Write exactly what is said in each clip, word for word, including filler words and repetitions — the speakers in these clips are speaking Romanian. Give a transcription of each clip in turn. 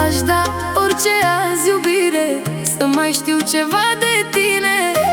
Aș da orice azi, iubire, să mai știu ceva de tine.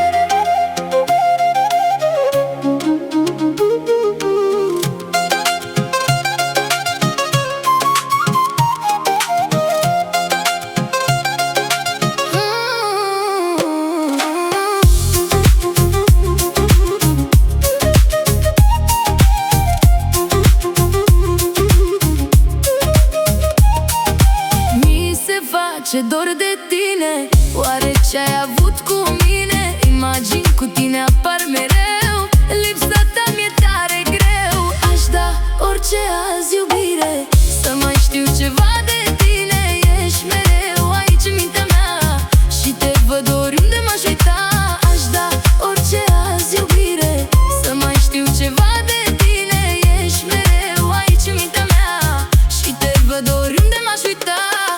Ce dor de tine, oare ce-ai avut cu mine? Imagini cu tine apar mereu, lipsa ta mi-e tare greu. Aș da orice azi, iubire, să mai știu ceva de tine. Ești mereu aici în mintea mea și te văd oriunde m-aș uita. Aș da orice azi, iubire, să mai știu ceva de tine. Ești mereu aici în mintea mea și te văd oriunde m-aș uita.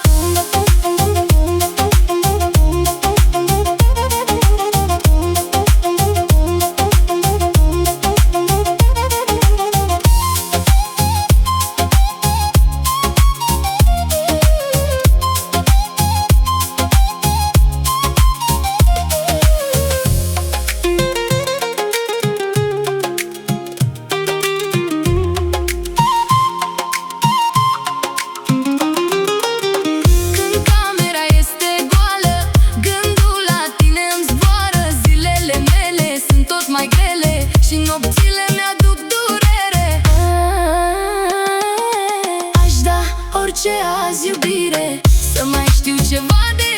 Și nopțile mi-aduc durere. Aș da orice azi, iubire, să mai știu ceva de